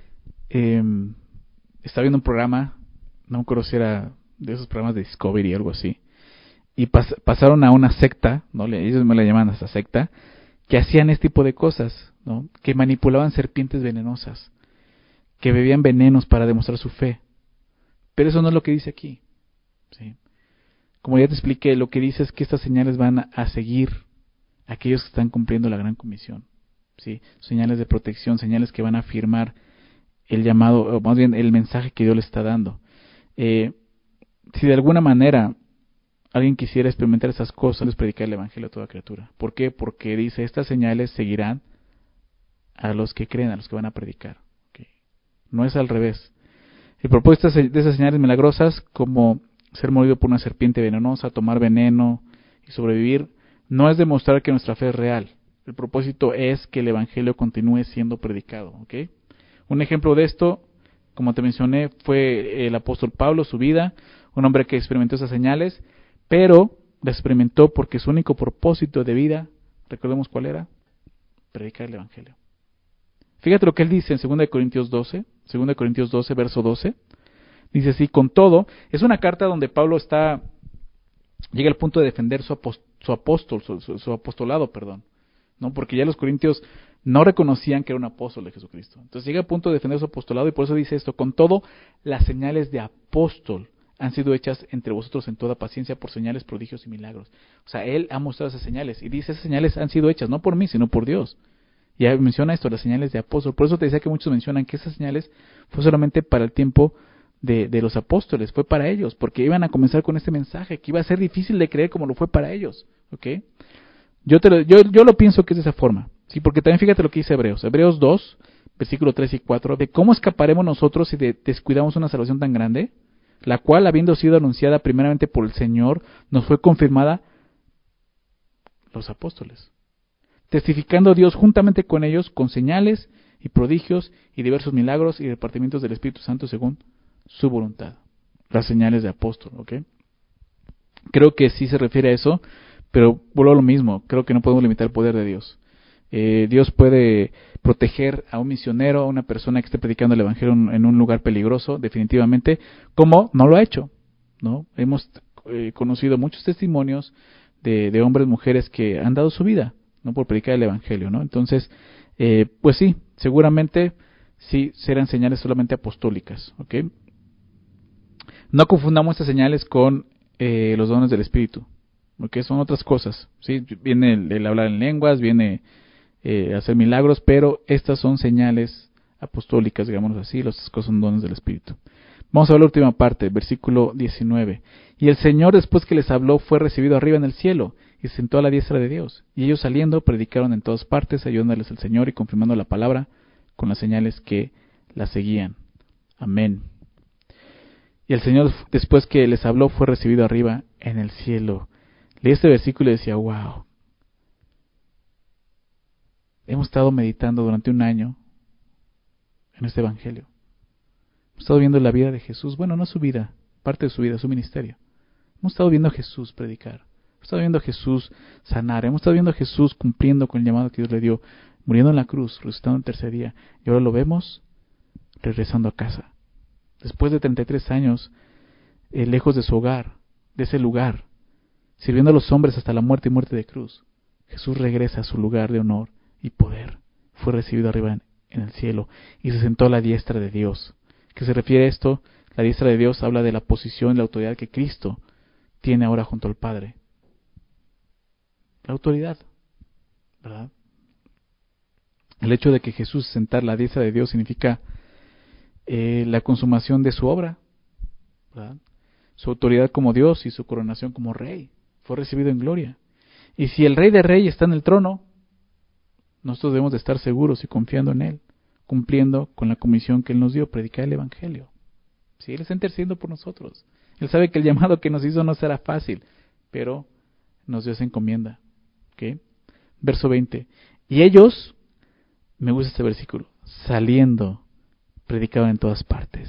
estaba viendo un programa, no me acuerdo si era de esos programas de Discovery o algo así, y pasaron a una secta, ¿no? Ellos me la llaman hasta secta, que hacían este tipo de cosas, ¿no? Que manipulaban serpientes venenosas, que bebían venenos para demostrar su fe. Pero eso no es lo que dice aquí, ¿sí? Como ya te expliqué, lo que dice es que estas señales van a seguir a aquellos que están cumpliendo la gran comisión, ¿sí? Señales de protección, señales que van a afirmar el llamado, o más bien el mensaje que Dios le está dando. Si de alguna manera alguien quisiera experimentar esas cosas, es predicar el evangelio a toda criatura. ¿Por qué? Porque dice: estas señales seguirán a los que creen, a los que van a predicar. ¿Okay? No es al revés. El propósito de esas señales milagrosas, como ser mordido por una serpiente venenosa, tomar veneno y sobrevivir, no es demostrar que nuestra fe es real. El propósito es que el evangelio continúe siendo predicado. ¿Okay? Un ejemplo de esto, como te mencioné, fue el apóstol Pablo, su vida, un hombre que experimentó esas señales, pero la experimentó porque su único propósito de vida, recordemos cuál era: predicar el evangelio. Fíjate lo que él dice en 2 Corintios 12, verso 12. Dice así: con todo, es una carta donde Pablo llega al punto de defender su apostolado, ¿no? Porque ya los corintios no reconocían que era un apóstol de Jesucristo. Entonces llega al punto de defender su apostolado y por eso dice esto: con todo, las señales de apóstol han sido hechas entre vosotros en toda paciencia por señales, prodigios y milagros. O sea, él ha mostrado esas señales y dice: esas señales han sido hechas no por mí, sino por Dios. Ya menciona esto, las señales de apóstol. Por eso te decía que muchos mencionan que esas señales fue solamente para el tiempo de los apóstoles, fue para ellos, porque iban a comenzar con este mensaje que iba a ser difícil de creer como lo fue para ellos. ¿Ok? Yo lo pienso que es de esa forma, ¿sí? Porque también fíjate lo que dice Hebreos 2, versículo 3 y 4, de cómo escaparemos nosotros si descuidamos una salvación tan grande, la cual, habiendo sido anunciada primeramente por el Señor, nos fue confirmada los apóstoles, testificando a Dios juntamente con ellos con señales y prodigios y diversos milagros y repartimientos del Espíritu Santo según su voluntad. Las señales de apóstol, ¿ok? Creo que sí se refiere a eso, pero vuelvo a lo mismo, creo que no podemos limitar el poder de Dios. Dios puede proteger a un misionero, a una persona que esté predicando el evangelio en un lugar peligroso, definitivamente, como no lo ha hecho, ¿no? Hemos conocido muchos testimonios de hombres, mujeres que han dado su vida, ¿no? Por predicar el evangelio, ¿no? Entonces, pues sí, seguramente sí serán señales solamente apostólicas, ¿ok? No confundamos estas señales con los dones del Espíritu, porque son otras cosas, ¿sí? Viene el hablar en lenguas, viene hacer milagros, pero estas son señales apostólicas, digámoslo así, las cosas son dones del Espíritu. Vamos a ver la última parte, versículo 19. Y el Señor, después que les habló, fue recibido arriba en el cielo y se sentó a la diestra de Dios. Y ellos saliendo predicaron en todas partes, ayudándoles al Señor y confirmando la palabra con las señales que la seguían. Amén. Y el Señor, después que les habló, fue recibido arriba en el cielo. Leí este versículo y decía, wow. Hemos estado meditando durante un año en este evangelio. Hemos estado viendo la vida de Jesús. Bueno, no su vida, parte de su vida, su ministerio. Hemos estado viendo a Jesús predicar. Hemos estado viendo a Jesús sanar. Hemos estado viendo a Jesús cumpliendo con el llamado que Dios le dio, muriendo en la cruz, resucitando el tercer día. Y ahora lo vemos regresando a casa. Después de 33 años, lejos de su hogar, de ese lugar, sirviendo a los hombres hasta la muerte y muerte de cruz, Jesús regresa a su lugar de honor y poder. Fue recibido arriba en el cielo y se sentó a la diestra de Dios. ¿Qué se refiere a esto? La diestra de Dios habla de la posición y la autoridad que Cristo tiene ahora junto al Padre. La autoridad, ¿verdad? El hecho de que Jesús se sentara a la diestra de Dios significa la consumación de su obra, ¿verdad? Su autoridad como Dios y su coronación como Rey. Fue recibido en gloria. Y si el Rey de Reyes está en el trono, nosotros debemos de estar seguros y confiando en Él, cumpliendo con la comisión que Él nos dio, predicar el Evangelio. Sí, Él está intercediendo por nosotros. Él sabe que el llamado que nos hizo no será fácil, pero nos dio esa encomienda. ¿Okay? Verso 20. Y ellos, me gusta este versículo, saliendo, predicaban en todas partes.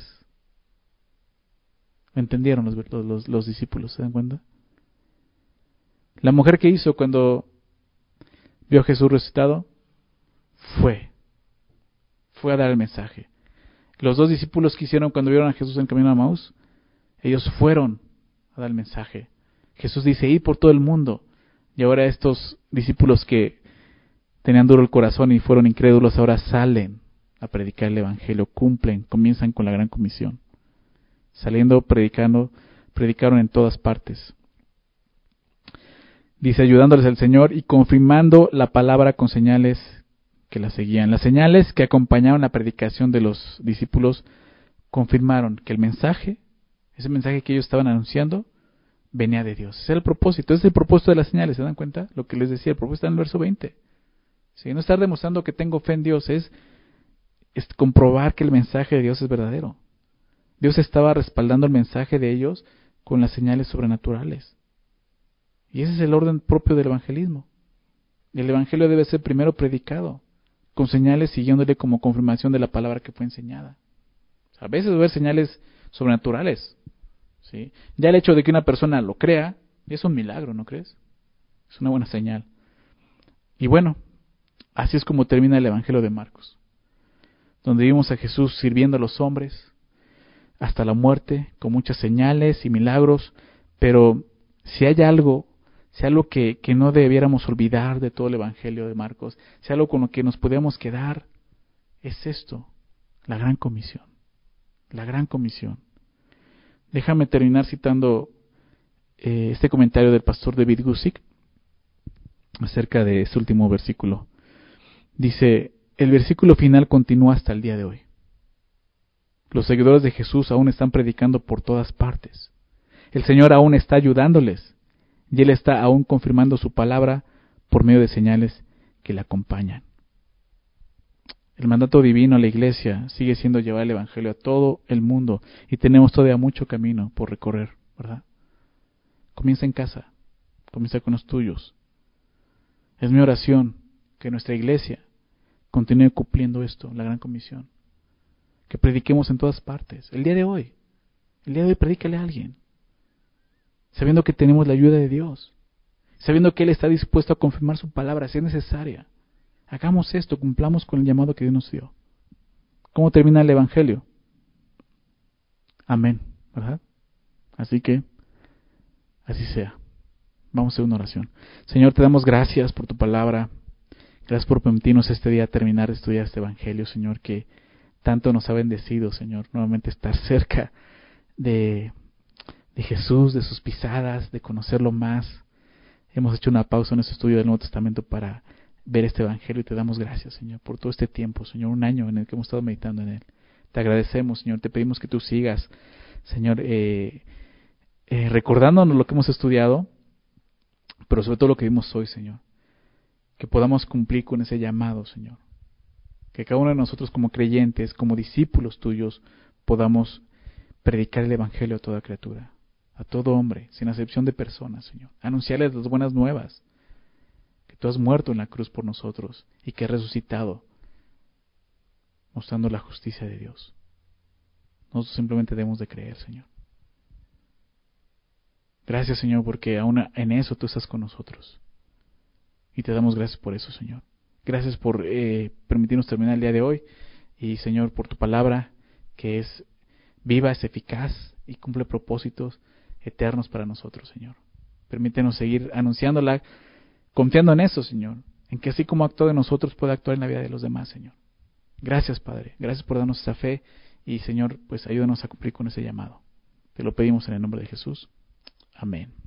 ¿Lo entendieron los discípulos? ¿Se dan cuenta? La mujer que hizo cuando vio a Jesús resucitado, fue a dar el mensaje. Los dos discípulos que hicieron cuando vieron a Jesús en camino a Maús, ellos fueron a dar el mensaje. Jesús dice, id por todo el mundo. Y ahora estos discípulos que tenían duro el corazón y fueron incrédulos, ahora salen a predicar el Evangelio, cumplen, comienzan con la gran comisión. Saliendo, predicaron en todas partes. Dice, ayudándoles al Señor y confirmando la palabra con señales que la seguían. Las señales que acompañaron la predicación de los discípulos confirmaron que el mensaje, ese mensaje que ellos estaban anunciando, venía de Dios. Ese era el propósito, ese es el propósito de las señales, ¿se dan cuenta? Lo que les decía, el propósito está en el verso 20. ¿Sí? No estar demostrando que tengo fe en Dios, es comprobar que el mensaje de Dios es verdadero. Dios estaba respaldando el mensaje de ellos con las señales sobrenaturales. Y ese es el orden propio del evangelismo. El evangelio debe ser primero predicado, con señales siguiéndole como confirmación de la palabra que fue enseñada. A veces va a haber señales sobrenaturales. ¿Sí? Ya el hecho de que una persona lo crea, es un milagro, ¿no crees? Es una buena señal. Y bueno, así es como termina el Evangelio de Marcos, donde vimos a Jesús sirviendo a los hombres hasta la muerte, con muchas señales y milagros, pero si hay algo que no debiéramos olvidar de todo el Evangelio de Marcos, si algo con lo que nos podemos quedar, es esto, la gran comisión. La gran comisión. Déjame terminar citando este comentario del pastor David Guzik acerca de este último versículo. Dice, el versículo final continúa hasta el día de hoy. Los seguidores de Jesús aún están predicando por todas partes. El Señor aún está ayudándoles y Él está aún confirmando su palabra por medio de señales que le acompañan. El mandato divino a la iglesia sigue siendo llevar el evangelio a todo el mundo y tenemos todavía mucho camino por recorrer, ¿verdad? Comienza en casa, comienza con los tuyos. Es mi oración que nuestra iglesia continúe cumpliendo esto, la gran comisión. Que prediquemos en todas partes. El día de hoy predícale a alguien, sabiendo que tenemos la ayuda de Dios, sabiendo que Él está dispuesto a confirmar su palabra si es necesaria. Hagamos esto, cumplamos con el llamado que Dios nos dio. ¿Cómo termina el Evangelio? Amén, ¿verdad? Así que, así sea. Vamos a hacer una oración. Señor, te damos gracias por tu palabra. Gracias por permitirnos este día terminar de estudiar este Evangelio, Señor, que tanto nos ha bendecido, Señor. Nuevamente estar cerca de Jesús, de sus pisadas, de conocerlo más. Hemos hecho una pausa en nuestro estudio del Nuevo Testamento para ver este evangelio y te damos gracias, Señor, por todo este tiempo, Señor, un año en el que hemos estado meditando en él. Te agradecemos, Señor, te pedimos que tú sigas, Señor, recordándonos lo que hemos estudiado, pero sobre todo lo que vimos hoy, Señor, que podamos cumplir con ese llamado, Señor, que cada uno de nosotros como creyentes, como discípulos tuyos, podamos predicar el evangelio a toda criatura, a todo hombre, sin acepción de personas, Señor, anunciarles las buenas nuevas, que tú has muerto en la cruz por nosotros y que has resucitado, mostrando la justicia de Dios. Nosotros simplemente debemos de creer, Señor. Gracias, Señor, porque aún en eso tú estás con nosotros. Y te damos gracias por eso, Señor. Gracias por permitirnos terminar el día de hoy. Y, Señor, por tu palabra, que es viva, es eficaz y cumple propósitos eternos para nosotros, Señor. Permítenos seguir anunciándola, confiando en eso, Señor. En que así como actúa en nosotros, puede actuar en la vida de los demás, Señor. Gracias, Padre. Gracias por darnos esa fe. Y, Señor, pues ayúdanos a cumplir con ese llamado. Te lo pedimos en el nombre de Jesús. Amén.